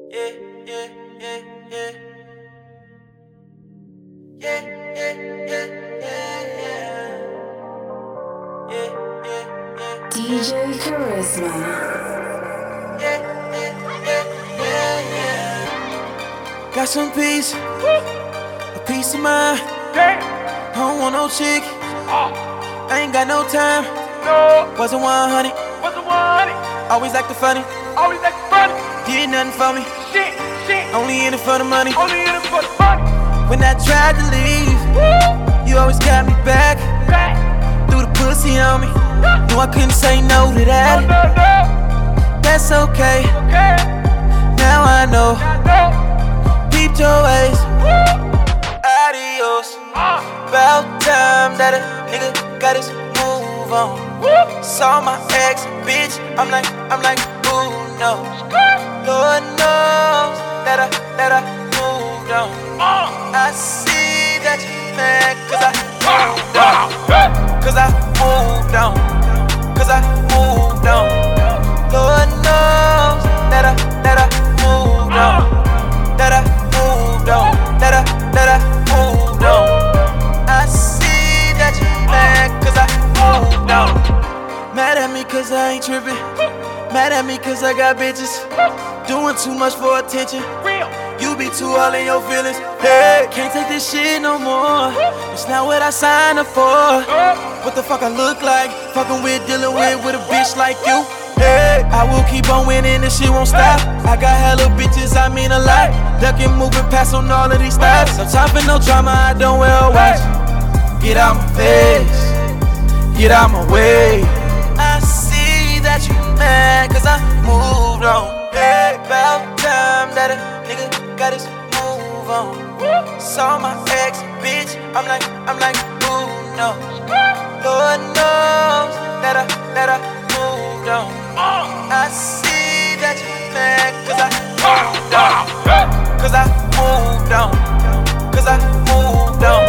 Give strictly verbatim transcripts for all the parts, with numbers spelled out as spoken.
Yeah, yeah, yeah, yeah. Yeah, yeah, yeah, yeah, yeah. Yeah, yeah, yeah. D J Charisma. Yeah, yeah, yeah, yeah, yeah. Got some peace, a peace of mind. I don't want no chick. I ain't got no time. No, Wasn't one hundred. what's the one? Always acting funny. Always that funny. Did nothing for me. Shit, shit. Only in it for the money. Only in it for the money. When I tried to leave, Woo! you always got me back. Back. Threw the pussy on me. Knew I couldn't say no to No, that. no, no. That's okay. Okay. Now I know. I know. Peeped your ways. Woo! Adios. Ah. About time that a nigga got his move on. Woo! Saw my ex, bitch. I'm like, I'm like, ooh no. Skirt. Lord knows that I, that I moved on. Ah. I see that you mad cause I Ah. moved on. Ah. Hey. Cause I moved on. Cause I moved on. Lord knows that I, that I moved on. That I moved on. That I, that I moved on. I see that you mad cause I moved on. Mad at me cause I ain't trippin'. Mad at me cause I got bitches. Doing too much for attention. Real. You be too all in your feelings. Hey, can't take this shit no more. It's not what I signed up for. What the fuck I look like? Fucking with, dealing with, with a bitch like you. Hey, I will keep on winning, this shit won't stop. I got hella bitches, I mean a lot. Ducking, moving past on all of these stops. No time for no drama, I don't wear a watch. Get out my face, get out my way. I see that you mad, cause I moved on. Hey, about time that a nigga got his move on. Saw my ex, bitch, I'm like, I'm like, ooh no. Lord knows that I, that I moved on. I see that you mad, cause I moved on. Cause I moved on. Cause I moved on.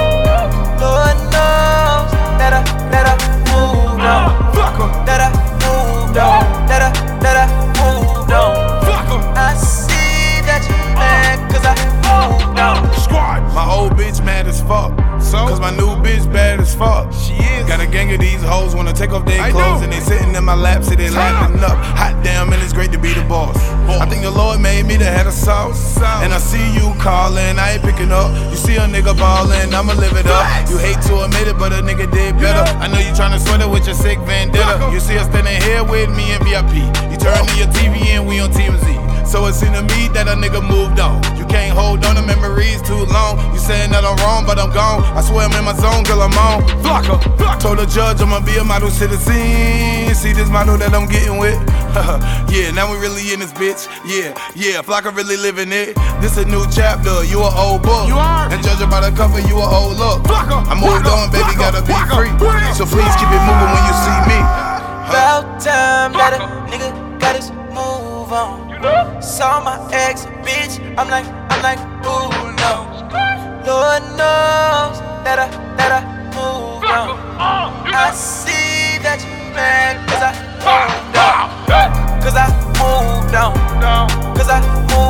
Lord knows that I, that I moved on. That I moved on. That I, that I moved on. I see that you mad, cause I moved on. Squad. My old bitch mad as fuck. So? Cause my new bitch bad as fuck. She is. Got a gang of these hoes wanna take off their clothes, and they sitting in my lap, so they laughing up. Hot damn, and it's great to be the boss. I think the Lord made me the head of sauce. And I see you calling, I ain't picking up. You see a nigga ballin', I'ma live it up. You hate to admit it, but a nigga did better. I know you tryna sweat it with your sick vendetta. You see us standing here with me in V I P. You turn to your T V and we on T M Z. So it seemed to me that a nigga moved on. You can't hold on to memories too long. You saying that I'm wrong, but I'm gone. I swear I'm in my zone till I'm on. Flocka, told the judge I'ma be a model citizen. See this model that I'm getting with? Yeah, now we really in this bitch. Yeah, yeah, Flocka really living it. This a new chapter, you an old book. You are. And judging by the cover, you an old look. Flocka, I moved on, baby, gotta be free. So please keep it moving when you see me. About time that a nigga got his move on. Saw my ex, bitch, I'm like, I'm like, ooh no. Lord knows that I, that I moved on. I see that you mad, cause I moved on. Cause I moved on. Cause I moved on.